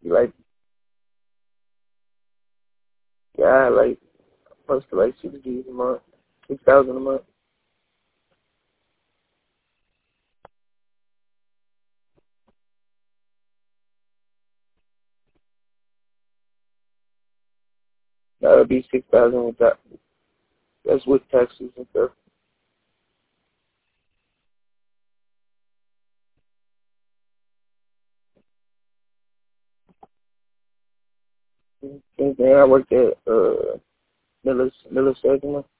like, yeah, like close to like 6 G's a month, 6,000 a month. That would be 6,000 with that. That's with taxes and stuff. And then I worked at Miller Segment.